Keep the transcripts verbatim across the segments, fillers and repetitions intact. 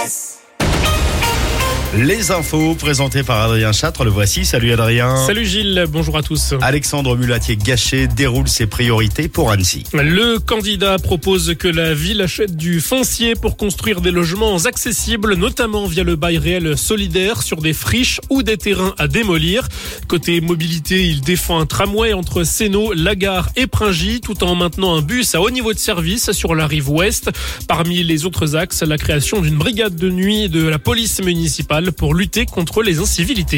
S. Les infos présentées par Adrien Châtre, le voici. Salut Adrien. Salut Gilles, bonjour à tous. Alexandre Mulatier-Gachet déroule ses priorités pour Annecy. Le candidat propose que la ville achète du foncier pour construire des logements accessibles, notamment via le bail réel solidaire sur des friches ou des terrains à démolir. Côté mobilité, il défend un tramway entre Sénaux, la gare et Pringy, tout en maintenant un bus à haut niveau de service sur la rive ouest. Parmi les autres axes, la création d'une brigade de nuit de la police municipale pour lutter contre les incivilités.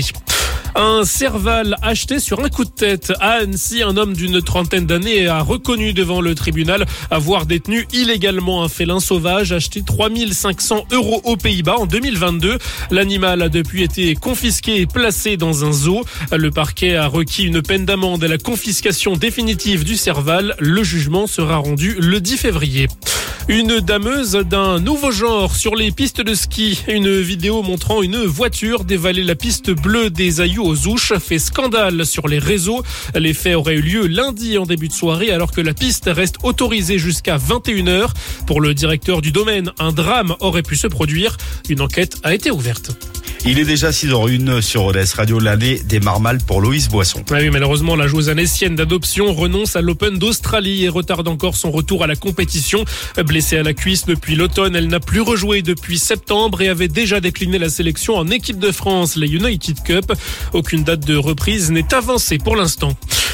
Un Serval acheté sur un coup de tête. À Annecy, un homme d'une trentaine d'années a reconnu devant le tribunal avoir détenu illégalement un félin sauvage acheté trois mille cinq cents euros aux Pays-Bas en deux mille vingt-deux. L'animal a depuis été confisqué et placé dans un zoo. Le parquet a requis une peine d'amende et la confiscation définitive du Serval. Le jugement sera rendu le dix février. Une dameuse d'un nouveau genre sur les pistes de ski. Une vidéo montrant une voiture dévaler la piste bleue des Ailloux aux Ouches fait scandale sur les réseaux. Les faits auraient eu lieu lundi en début de soirée alors que la piste reste autorisée jusqu'à vingt et une heures. Pour le directeur du domaine, un drame aurait pu se produire. Une enquête a été ouverte. Il est déjà six heures zéro un sur O D S Radio, l'année démarre mal pour Loïs Boisson. Ah oui, malheureusement, la joueuse annécienne d'adoption renonce à l'Open d'Australie et retarde encore son retour à la compétition. Blessée à la cuisse depuis l'automne, elle n'a plus rejoué depuis septembre et avait déjà décliné la sélection en équipe de France, les United Cup. Aucune date de reprise n'est avancée pour l'instant.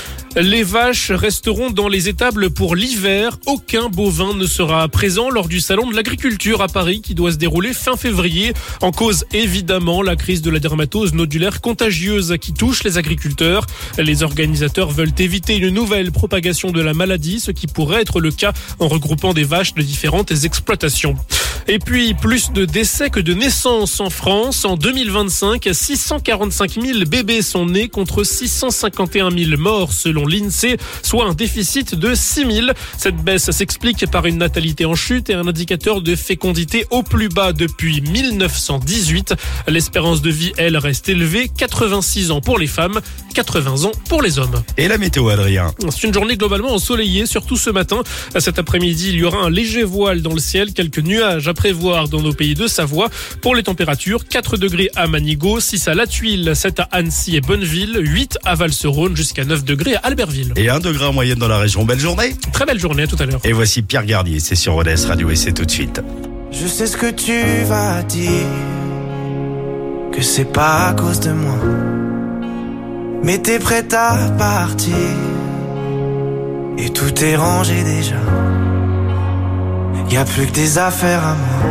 Les vaches resteront dans les étables pour l'hiver. Aucun bovin ne sera présent lors du salon de l'agriculture à Paris qui doit se dérouler fin février. En cause, évidemment, la crise de la dermatose nodulaire contagieuse qui touche les agriculteurs. Les organisateurs veulent éviter une nouvelle propagation de la maladie, ce qui pourrait être le cas en regroupant des vaches de différentes exploitations. Et puis, plus de décès que de naissances en France. En deux mille vingt-cinq, six cent quarante-cinq mille bébés sont nés contre six cent cinquante et un mille morts selon l'INSEE, soit un déficit de six mille. Cette baisse s'explique par une natalité en chute et un indicateur de fécondité au plus bas depuis mille neuf cent dix-huit. L'espérance de vie, elle, reste élevée. quatre-vingt-six ans pour les femmes, quatre-vingts ans pour les hommes. Et la météo, Adrien? C'est une journée globalement ensoleillée, surtout ce matin. Cet après-midi, il y aura un léger voile dans le ciel, quelques nuages à prévoir dans nos pays de Savoie. Pour les températures, quatre degrés à Manigot, six à La Tuile, sept à Annecy et Bonneville, huit à Val-se-Rhône, jusqu'à neuf degrés à Albertville. Et un degré en moyenne dans la région. Belle journée. Très belle journée, à tout à l'heure. Et voici Pierre Garnier, c'est sur O D S Radio et c'est tout de suite. Je sais ce que tu vas dire, que c'est pas à cause de moi, mais t'es prête à partir et tout est rangé déjà. Y a plus que des affaires à moi.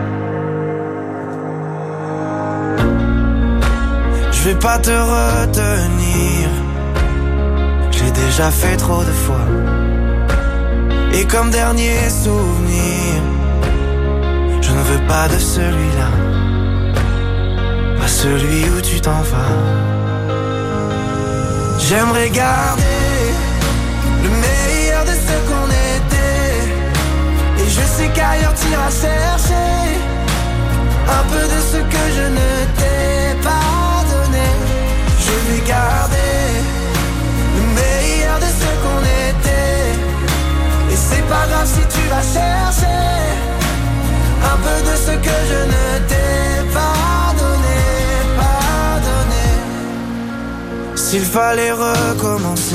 Je vais pas te retenir, je l'ai déjà fait trop de fois. Et comme dernier souvenir, je ne veux pas de celui-là, pas celui où tu t'en vas. J'aimerais garder le meilleur de ce qu'on était, et je sais qu'ailleurs t'iras chercher un peu de ce que je ne t'ai pas donné. Je vais garder le meilleur de ce qu'on était, et c'est pas grave si tu vas chercher un peu de ce que je ne t'ai pas donné, pas donné. S'il fallait recommencer,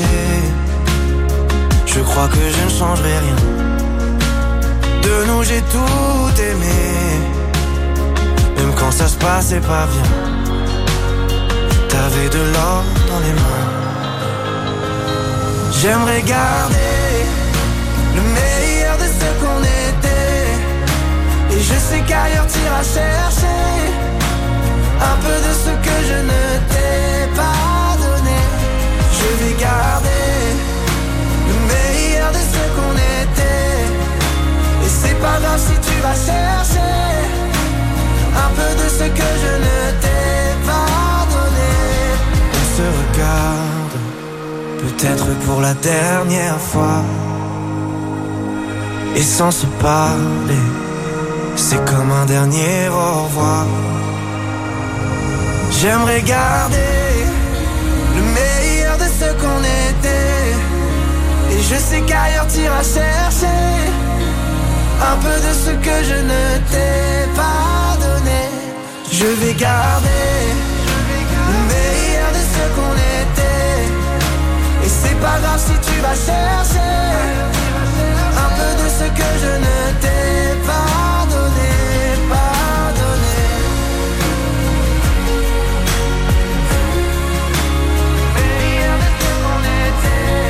je crois que je ne changerai rien. De nous j'ai tout aimé, même quand ça se passait pas bien. T'avais de l'or dans les mains. J'aimerais garder le meilleur de ce qu'on était, et je sais qu'ailleurs t'iras chercher un peu de ce que je ne t'ai pas donné. Je vais garder le meilleur de ce qu'on était, et c'est pas grave si tu vas chercher un peu de ce que je ne t'ai pas donné. On se regarde, peut-être pour la dernière fois, et sans se parler, c'est comme un dernier au revoir. J'aimerais garder le meilleur de ce qu'on était, et je sais qu'ailleurs t'iras chercher un peu de ce que je ne t'ai pas donné. vais garder le meilleur de ce qu'on était. Et c'est pas grave si tu vas chercher un peu de ce que je ne t'ai pas donné, pas donné. Le meilleur de ce qu'on était.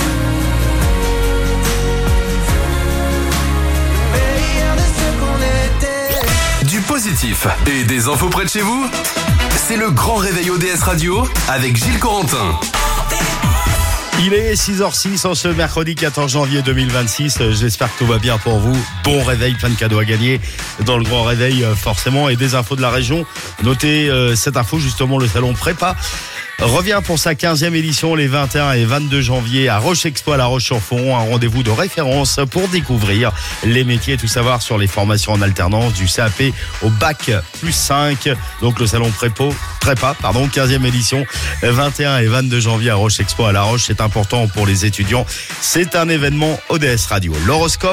Le meilleur de ce qu'on était. Du positif et des infos près de chez vous, c'est le grand réveil O D S Radio avec Gilles Corentin. Il est six heures six en ce mercredi quatorze janvier deux mille vingt-six. J'espère que tout va bien pour vous. Bon réveil, plein de cadeaux à gagner dans le grand réveil forcément et des infos de la région. Notez euh, cette info justement, le salon Prépa revient pour sa quinzième édition les vingt et un et vingt-deux janvier à Roche Expo à La Roche-sur-Foron. Un rendez-vous de référence pour découvrir les métiers et tout savoir sur les formations en alternance du C A P au bac plus cinq. Donc le salon Prépo, Prépa, pardon, quinzième édition, vingt et un et vingt-deux janvier à Roche Expo à La Roche. C'est important pour les étudiants. C'est un événement O D S Radio. L'horoscope.